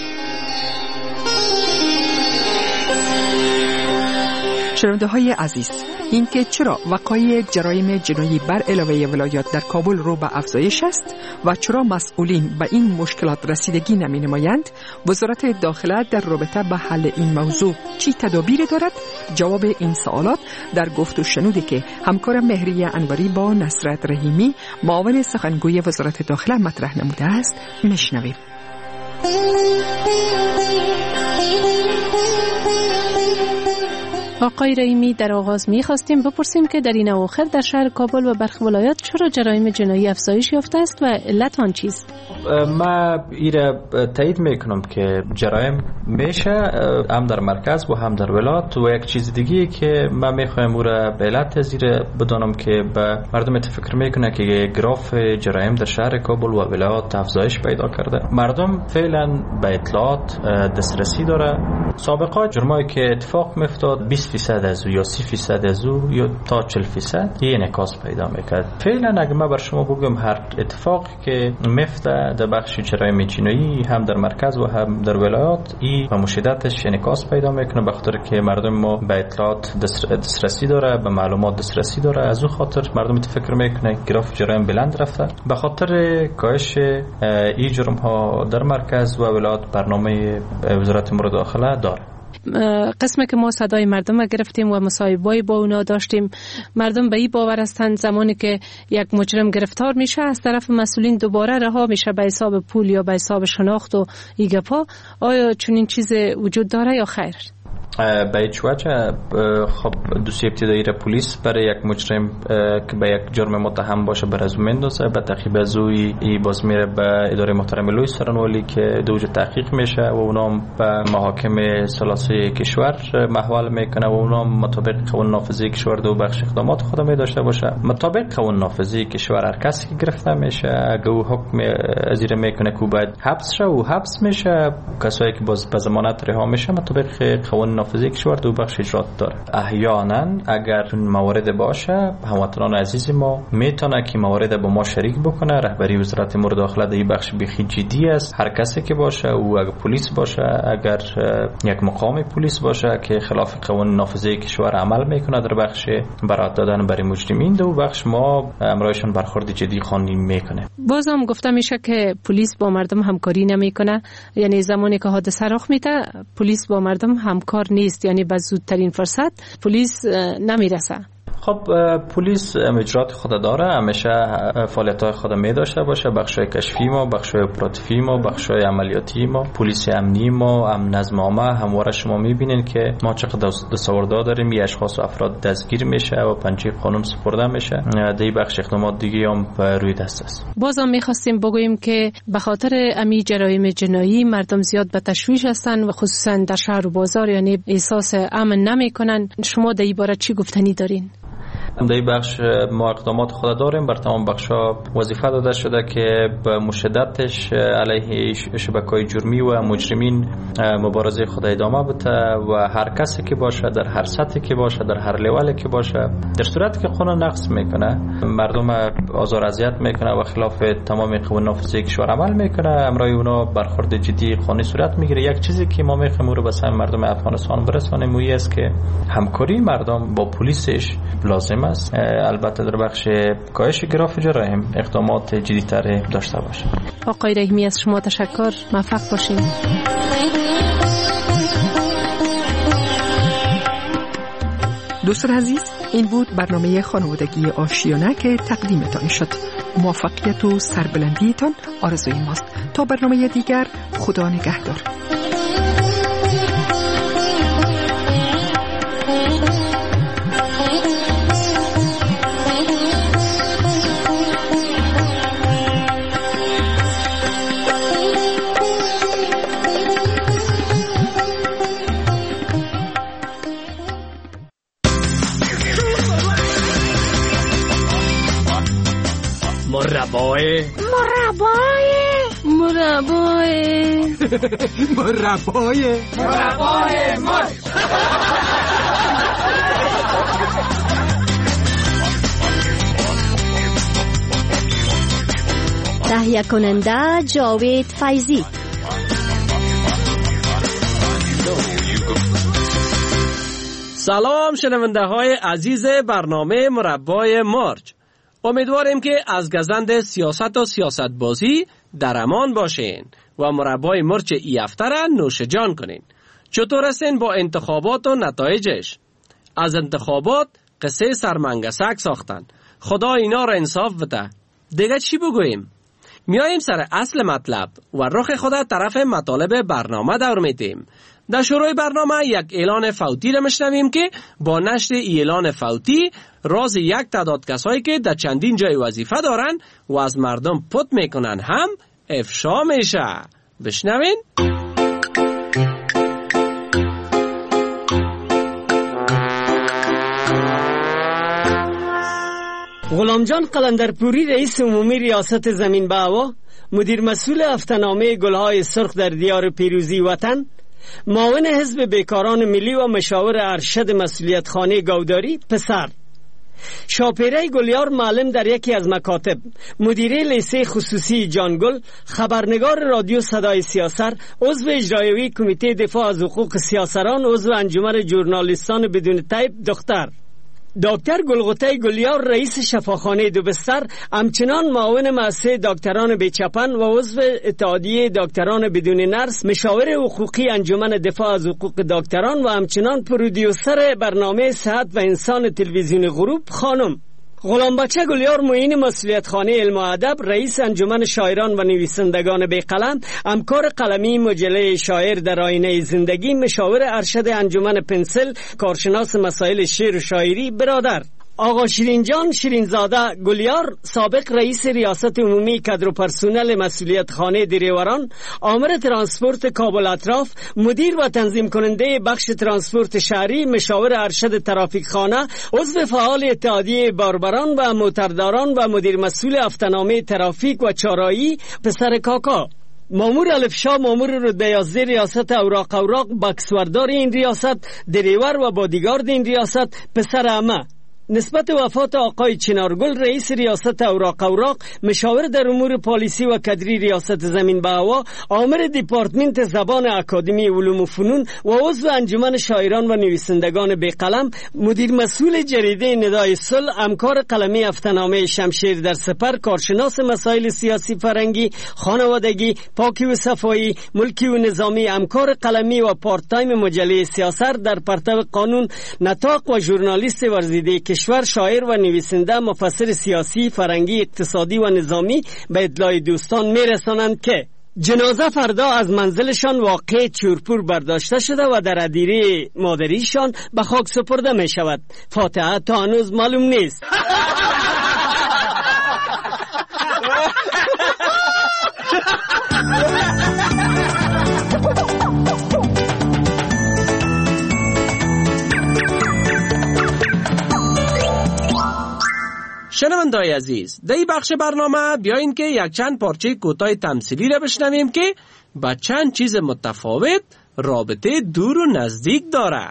شنونده‌های عزیز، اینکه چرا وقایع جرایم جنایی بر علاوه ولایات در کابل رو به افزایش است و چرا مسئولین به این مشکلات رسیدگی نمی‌نمایند، وزارت داخله در رابطه با حل این موضوع چی تدابیر دارد؟ جواب این سوالات در گفت و شنودی که همکار مهریه انوری با نصرت رحیمی معاون سخنگوی وزارت داخله مطرح نموده است میشنویم. آقای رحیمی، در آغاز می‌خواستیم بپرسیم که در این اواخر در شهر کابل و برخی ولایات چرا جرایم جنایی افزایش یافته است و علت آن چیست؟ ما ایره تایید میکنم که جرایم میشه هم در مرکز و هم در ولایات، و یک چیز دیگه که من میخوایم او را به علت زیر بدانم که به مردم فکر میکنه که گراف جرایم در شهر کابل و ولایات افزایش پیدا کرده. مردم فعلا به اطلاعات دسترسی داره. سابقا جرمایی که اتفاق میافتاد 20% از او یا 30% از او یا تا 40% یه انعکاس پیدا میکرد. فعلا اگه من بر شما بگم هر اتفاقی که میفته در بخش جرایم جنایی هم در مرکز و هم در ولایات ای و مشدتش انعکاس پیدا میکنه، به خاطر که مردم ما به اطلاعات دسترسی داره، به معلومات دسترسی داره. از اون خاطر مردم فکر میکنه گراف جرایم بلند رفته. به خاطر کاهش این جرم ها در مرکز و ولایات برنامه وزارت امور داخله داره. قسمی که ما صدای مردم گرفتیم و مصاحبه‌ای با اونا داشتیم، مردم به این باور هستند زمانی که یک مجرم گرفتار میشه از طرف مسئولین دوباره رها میشه به حساب پول یا به حساب شناخت و ایگپا. آیا چنین چیز وجود داره یا خیر؟ به هیچ وجه. خب دوسیه ابتدایی را پلیس برای یک مجرم که به یک جرم متهم باشه بر از مندازه، به تعقیب از اوی باز میره به اداره محترم لوی سرانوالی که دوج تحقیق میشه و اونا به محاکم ثلاثه کشور محول میکنه و اونا مطابق قانون نافذی کشور دو بخش اقدامات خود می داشته باشه. مطابق قانون نافذی کشور هر کسی که گرفته میشه اگه او حکم ازیر میکنه که باید حبس شه و حبس میشه. کسایی که باز به ضمانت رها میشه مطابق قانون نافذی کشور دو بخش اجرات داره. احیانا اگر موارد باشه هموطنان عزیز ما میتونه که موارد با ما شریک بکنه. رهبری وزارت امور داخله در این بخش بخی جدی است. هر کسی که باشه او اگر پلیس باشه، اگر یک مقام پلیس باشه که خلاف قانون نافذی کشور عمل میکنه در بخش برات دادن برای مجرمین، دو بخش ما امرایشان برخورد جدی خوانی میکنه. بازم گفته میشه که پلیس با مردم همکاری نمیکنه، یعنی زمانی که حادثه رخ میده پلیس با مردم همکار نیست، یعنی به زودترین فرصت پلیس نمیرسه. خب پلیس اجرات خود داره، همیشه فعالیت‌های خود می داشته باشه. بخشای کشفی ما، بخشای اپراتیوی ما، بخشای عملیاتی ما، پلیس امنی ما، امن نظم عامه همواره شما می‌بینین که ما چقدر دستاوردها داریم. یه اشخاص و افراد دستگیر میشه و پنجه قانون سپرده میشه. دی بخش اقدامات دیگه هم روی دست است. بازم می‌خواستیم بگوییم که به خاطر امی جرایم جنایی مردم زیاد به تشویش هستن و خصوصا در شهر و بازار، یعنی احساس امن نمی‌کنن. شما در این باره چی گفتنی دارین؟ در بخش ما اقدامات خود داریم، بر تمام بخش‌ها وظیفه داده شده که به مشدتش علیه شبکه‌های جرمی و مجرمین مبارزه خود ادامه بده و هر کسی که باشه، در هر سطحی که باشه، در هر لولی که باشه، در صورتی که قانون نقض میکنه، مردم آزار اذیت میکنه و خلاف تمام قوانین نافذه کشور عمل میکنه، امرای اونا برخورد جدی قانونی صورت میگیره. یک چیزی که ما میخوایم رو به سهم مردم افغانستان برسانیم و است که همکاری مردم با پلیسش لازم است. البته در بخش کاهش گراف جرایم اقدامات جدی‌تر داشته باشه. آقای رحیمی از شما تشکر. موفق باشین. دوستان عزیز، این بود برنامه خانوادگی آشیانه که تقدیمتان شد. موفقیت و سربلندیتان آرزوی ماست. تا برنامه دیگر، خدا نگهدار. مربای مرچ. تهیه کننده جاوید فیضی. سلام شنونده های عزیز برنامه مربای مرچ. امیدواریم که از گزند سیاست و سیاست بازی در امان باشین و مربای مرچ ای هفته را نوش جان کنین. چطور هستین با انتخابات و نتایجش؟ از انتخابات قصه سرمنگسک ساختن. خدا اینا را انصاف بده. دیگه چی بگوییم؟ میاییم سر اصل مطلب و رخ خدا طرف مطالب برنامه دور میدیم. در شروع برنامه یک اعلان فوتی را میشنویم که با نشر اعلان فوتی راز یک تعداد کسایی که در چندین جای وظیفه دارن و از مردم پت میکنن هم افشا میشه. بشنوین. غلامجان قلندرپوری رئیس عمومی ریاست زمین به هوا، مدیر مسئول هفته‌نامه گلهای سرخ در دیار پیروزی وطن، معاون حزب بیکاران ملی و مشاور ارشد مسئولیت خانه گوداری پسر، شاپیره گلیار معلم در یکی از مکاتب، مدیره لیسه خصوصی جانگل، خبرنگار رادیو صدای سیاست، عضو اجرایی کمیته دفاع از حقوق سیاسران، عضو انجمن ژورنالیستان بدون تایپ دختر، دکتر گلغوته گلیار رئیس شفاخانه دو بستر، همچنان معاون مؤسسه دکتران بیچپن و عضو اتحادیه دکتران بدون نرس، مشاور حقوقی انجمن دفاع از حقوق دکتران و همچنان پرودیوسر برنامه صحت و انسان تلویزیون غروب خانم غلام بچه گلیار، معین مسئولیت خانه علم و ادب، رئیس انجمن شاعران و نویسندگان بی قلم، همکار قلمی مجله شاعر در آینه زندگی، مشاور ارشد انجمن پنسل، کارشناس مسائل شعر و شاعری برادر. آقا شیرینجان شیرینزاده گلیار، سابق رئیس ریاست عمومی کادر و پرسنل مسئولیت خانه دریوران، آمر ترانسپورت کابل اطراف، مدیر و تنظیم کننده بخش ترانسپورت شهری، مشاور ارشد ترافیک خانه، عضو فعال اتحادیه باربران و موترداران و مدیر مسئول هفته‌نامه ترافیک و چارایی پسر کاکا. مامور الفشا، مامور رتبه 11 ریاست اوراق بکسوردار این ریاست، دریور و بادیگارد این ریاست پسر عمه. نسبت وفات آقای چنارگل رئیس ریاست اوراق، مشاور در امور پالیسی و کادری ریاست زمین به هوا، آمر دیپارتمنت زبان اکادمی علوم و فنون و عضو انجمن شاعران و نویسندگان بی قلم، مدیر مسئول جریده ندای صلح، همکار قلمی هفته‌نامه شمشیر در سپر، کارشناس مسائل سیاسی فرنگی، خانوادگی، پاکی و صفایی، ملکی و نظامی، همکار قلمی و پارت تایم مجله سیاست در پرتو قانون، نطاق و ژورنالیست ورزیده کشور، شاعر و نویسنده، مفسر سیاسی، فرنگی، اقتصادی و نظامی به اطلاع دوستان میرسانند که جنازه فردا از منزلشان واقع چورپور برداشته شده و در ادیره مادریشان به خاک سپرده می شود. فاتحه تا هنوز معلوم نیست. شنونده‌های عزیز، در این بخش برنامه بیاین که یک چند پارچه کوتاه تمثیلی را بشنویم که با چند چیز متفاوت رابطه دور و نزدیک داره.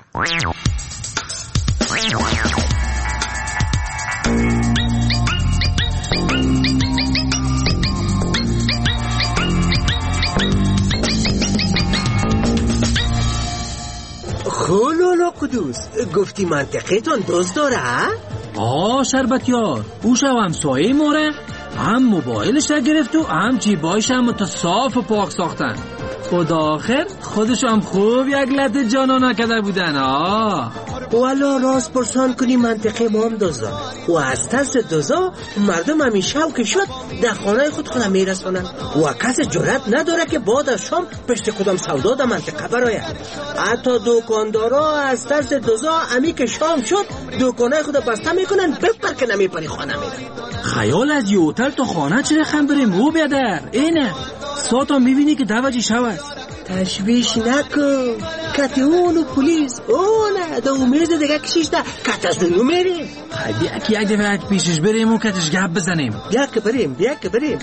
خلولا قدوس، گفتی منطقه‌تان دزد داره؟ شربتیار، او شو همسایه موره هم موبایلش را گرفت و هم جیبایش هم صاف و پاک ساختن. خدا آخر خودش هم خوب یک لطه جانانا کده بودن. والا راست پرسان کنی منطقه ما هم دزدن و از ترس دزدا مردم همین شب که شد در خانه خودم میرسونن و کس جرأت نداره که بعد از شام پشت کدام سودا در منطقه براید. حتی دکاندارا از ترس دزدا همی که شام شد دکانای خود بسته میکنن بپر که نمیپری خانه میرن. خیال از یه هتل تا خانه چه رقم بریم او بیادر اینه ساتا میبینی که دوجی شو است. تشویش نکن کتی اون و پولیس اونه دا امیز دیگه کشیش ده کت از دنو میریم. بیا یک دفعه پیشش بریم و کتش گپ بزنیم. بیا که بریم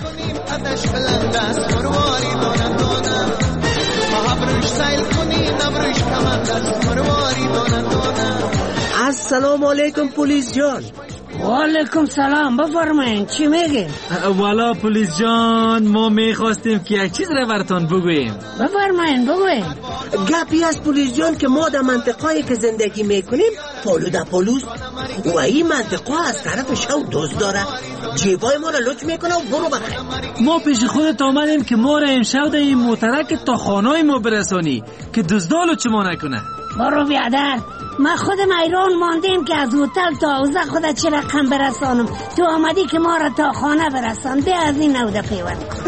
السلام علیکم پلیس جان. وعلیکم سلام، بفرمایید چی میگه؟ والا پلیس جان ما میخواستیم که یک چیز را براتون بگوییم. بفرمایید بگویید. گپی از پلیس جان که ما در منطقه‌ای که زندگی میکنیم پالو در پالوس و این منطقه از طرف شو دزد داره جیبای ما را لوچ میکنه و برو بخیر. ما پیش خودت آمدیم که ما را امشب در این موترک تا خانه ما برسانی که دزدالو چه ما نکنه. برو بیادر، ما خودم ایران ماندیم که از هتل تا حوزه خود چه رقم برسانم، تو آمدی که ما را تا خانه برسان. ده از این نوده پیوند کن.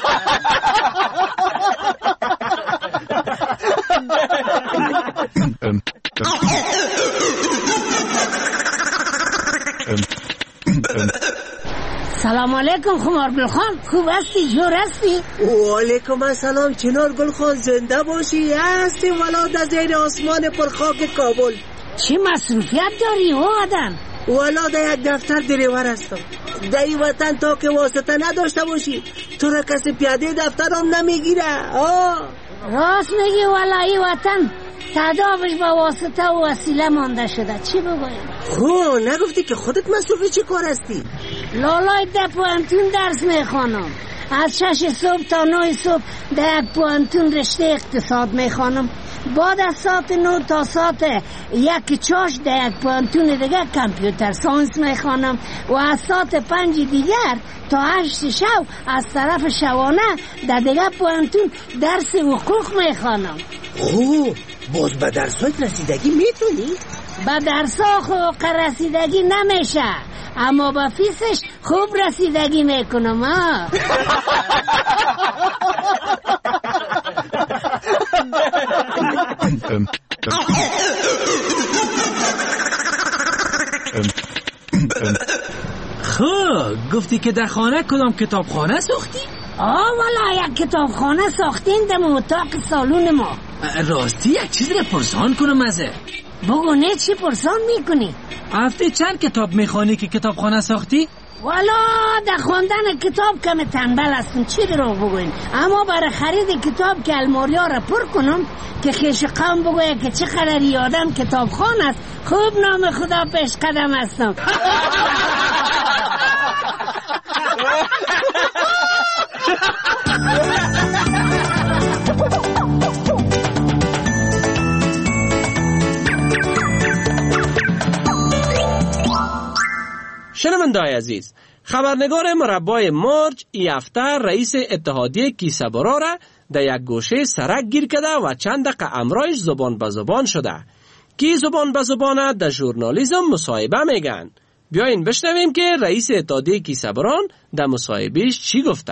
سلام علیکم خمار گلخان، خوب هستی؟ جور هستی؟ وعلیکم السلام چنار گلخان، زنده باشی. هستی والا در زیر آسمان پر خاک کابل. چی مصروفیت داری او آدم؟ والا در یک دفتر دریور هستم. در این وطن تا که واسطه نداشته باشی تو را کسی پیاده دفتر هم نمیگیره. راست میگی والا این وطن تدابش با واسطه و وسیله مانده شده. چی بگویم؟ نگفتی که خودت مصروف چی کار هستی؟ لالای ده پوانتون درس میخوانم. از 6 صبح تا 9 صبح در یک پوانتون رشته اقتصاد میخوانم. بعد از ساعت 9 تا ساعت 1 چاش در یک پوانتون دیگر کامپیوتر ساینس میخوانم و از ساعت 5 دیگر تا 8 شب از طرف شوانه در دیگر پوانتون درس حقوق میخوانم. باز به درسات رسیدگی میتونی؟ به درسا حقوق رسیدگی نمیشه، اما با فیسش خوب رسیدگی میکنم. گفتی که در خانه کدام کتابخانه ساختی؟ والا یک کتابخانه ساختین در اتاق سالون ما. راستی یک چیز را پرسان کنم ازه؟ بگو نه چی پرسان میکنی؟ هفته چند کتاب میخوانی که کتابخانه ساختی؟ والا در خواندن کتاب کم تنبل هستم، چی رو بگوین، اما برای خرید کتاب که الماریا را پر کنم که خیش قوم بگویه که چه قدر آدم کتابخانه است، خوب نام خدا پیش قدم هستم. شنونده‌های عزیز، خبرنگار مربای مرج این هفته رئیس اتحادیه کیسه‌برا را در یک گوشه سرک گیر کرده و چند دقیقه امرایش زبان به زبان شده. کی زبان به زبان در ژورنالیسم مصاحبه میگن. بیاین بشنویم که رئیس اتحادیه کیسه‌بران در مصاحبهش چی گفته.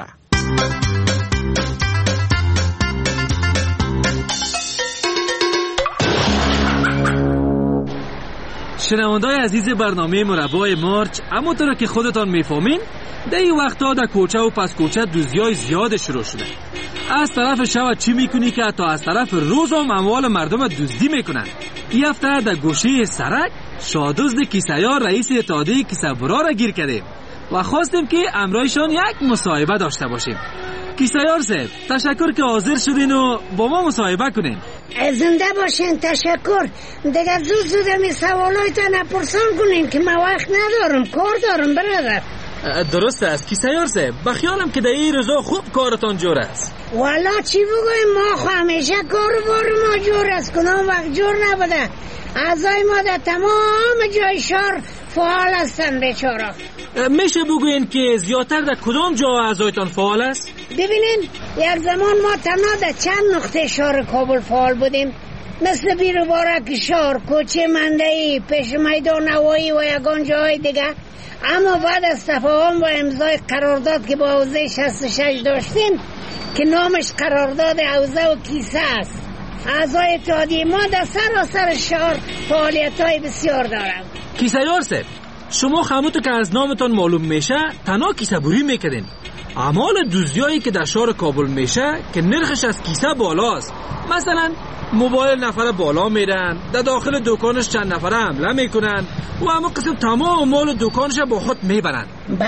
شنونده‌های عزیز برنامه مربای مرج، همونطور که خودتان میفهمین در این وقتا در کوچه و پس کوچه دزدی‌های زیاد شروع شده. از طرف شب چی میکنی که حتی از طرف روز هم اموال مردم دزدی میکنن. این هفته در گوشه سرک شادزد کیسه‌یار رئیس اتحادیه کیسه‌برا را گیر کرده. و خواستیم که امرایشان یک مصاحبه داشته باشیم. کیسیار صاحب تشکر که حاضر شدین و با ما مصاحبه کنین. زنده باشین. تشکر. دیگه زود می سوالایتان پرسان کنین که ما وقت ندارم، کار دارم برادر. درست است کیسیار صاحب، بخیالم که در این روزا خوب کارتان جور است. والا چی بگویم، ما همیشه کار بار ما جور است، کدام وقت جور نبوده. اعضای ما در تمام جای شهر فعال هستن بیچاره. میشه بگوین که زیادتر در کدام جا اعضایتان فعال است؟ ببینین یک زمان ما تنها در چند نقطه شهر کابل فعال بودیم، مثل بیروبارک شهر، کوچه مندهی، پیش میدان نوایی و یگان جاهای دیگه. اما بعد از تفاهم و امضای قرارداد که با حوزه 66 داشتیم که نامش قرارداد حوزه و کیسه است، اعضای اتحادیه ما در سراسر شهر فعالیت‌های بسیار دارند. کیسیار صاحب، شما همونطور که از نامتان معلوم میشه تنها کیسه بری میکردین. اعمال دزدیایی که در شهر کابل میشه که نرخش از کیسه بالاست. مثلا موبایل نفره بالا میرن، در داخل دکانش چند نفره حمله میکنن و اما قسم تمام مال دکانش با خود میبرن.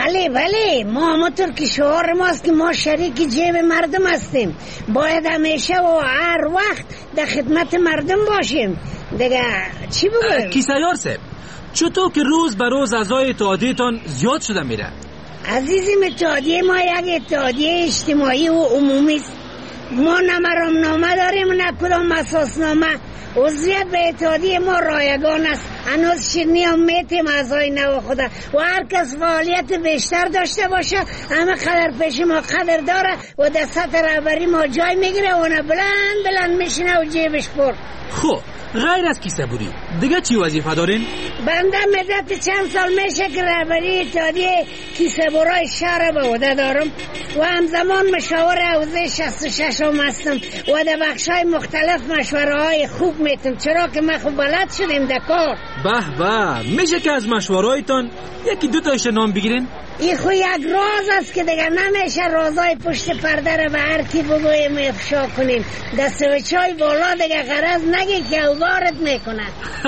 بله ما همونطور که شعار ماست که ما شریک جیب مردم هستیم، باید همیشه و هر وقت در خدمت مردم باشیم. دیگه چی بگویم؟ کیسیار صاحب، چطور که روز به روز اعضای اتحادیه‌تان زیاد شده میره؟ عزیزم، اتحادیه ما یک اتحادیه اجتماعی و عمومی است. ما نه مرامنامه داریم نه کدام اساسنامه. عضویت به اتحادیه ما رایگان است. هنوز شیرینی هم میتیم اعضای نو خدا و هر کس فعالیت بیشتر داشته باشه همه قدر پیش ما قدر داره و در سطح رهبری ما جای میگیره و نه بلند میشینه و جیبش پر. خب غیر از کیسه بری دیگه چی وظیفه دارین؟ بنده مدت چند سال میشه که رهبری اتحادیه کیسه برای شهر به عهده دارم و همزمان مشاور حوزه 66 هم هستم و در بخشای مختلف مشوره های خوب میتونم، چرا که ما خوب بلد شدیم در کار. به میشه که از مشورهایتان یکی دو تایش نام بگیرین؟ این خو یک راز است که دیگه نمیشه رازای پشت پرده رو به هر کی بگویم افشا کنیم. دست و چای بالا دیگه غرض نگی که اوزارت میکنه.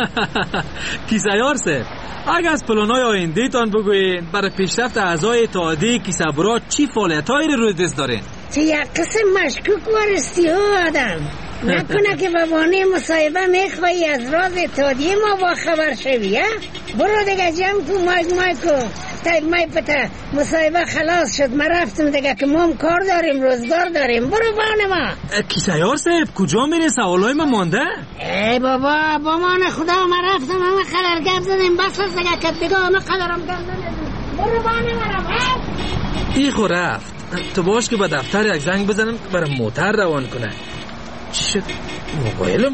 کیسیار صاحب، اگه از پلانای آینده تان بگوین برای پیشرفت اعضای اتحادیه کیسه برا چی فعالیتایی رو دست دارین؟ چه یک قسم مشکوک وارستی آدم. نکنه که به بانه مصاحبه میخوایی از راز اتحادیه ما با خبر شوی؟ برو دیگه جمع تو مایکو تایب مای پته. مصاحبه خلاص شد، ما رفتم دیگه که ما هم کار داریم، روزگار داریم. برو بانه ما. کیسیار صاحب کجا میره؟ سوالای من مانده. ای بابا با مان خدا ما رفتم همه قدر گپ زدیم بس از دیگه که دیگه همه قدرم گپ زدیم. برو بانه ما. ای خو رفت. تو باش که به دفتر یک زنگ بزنم برای موتر روان کنه. چی شد؟ موبایلم؟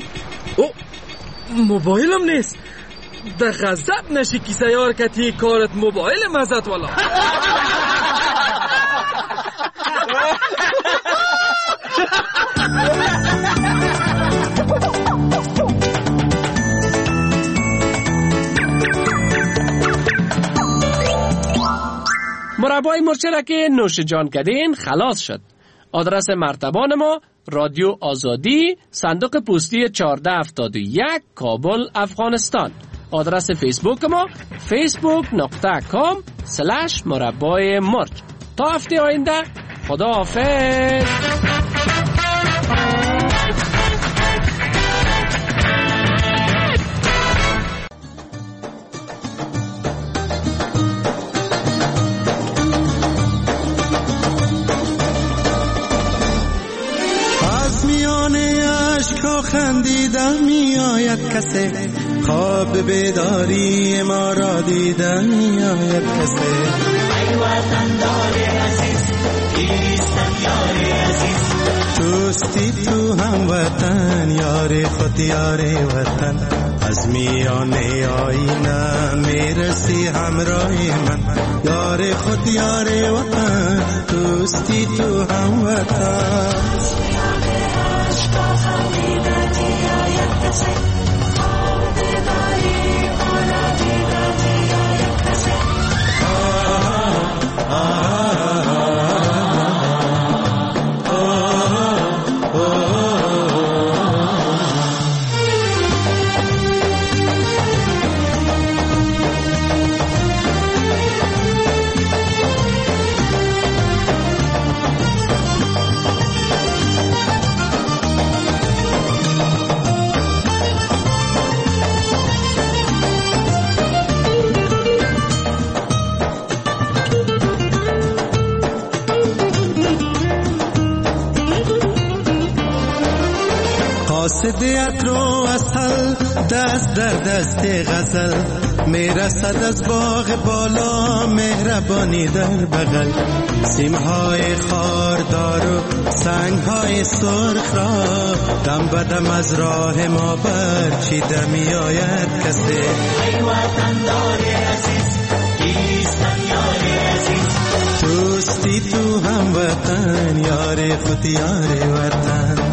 موبایلم نیست. در غضب نشی کیسیار کتی کارت موبایل مزد والا. مربای مرچه را که نوش جان کردین خلاص شد. آدرس مرتبان ما رادیو آزادی، صندوق پستی 1471 کابل افغانستان. آدرس فیسبوک ما facebook.com/مربای مرچ. تا هفته آینده خدا حافظ. خندیدم میآید کسی، خواب بیداری ما را دیدم میآید کسی. ای وطندار عزیز، کیستم یار عزیز، توستی تو هم وطن، یار خود یار وطن. از میانه آینه میرسی همراه من، یار خود یار وطن، توستی تو هم وطن. قاصد عطر و عسل دست در دست غزل میرسد از باغ بالا مهربانی در بغل سیمهای خاردار و سنگهای سرخ را دم بدم از راه ما برچیده می آید کسی ای وطندار عزیز کیستن یار عزیز دوستی تو هم وطن یار خود یار وطن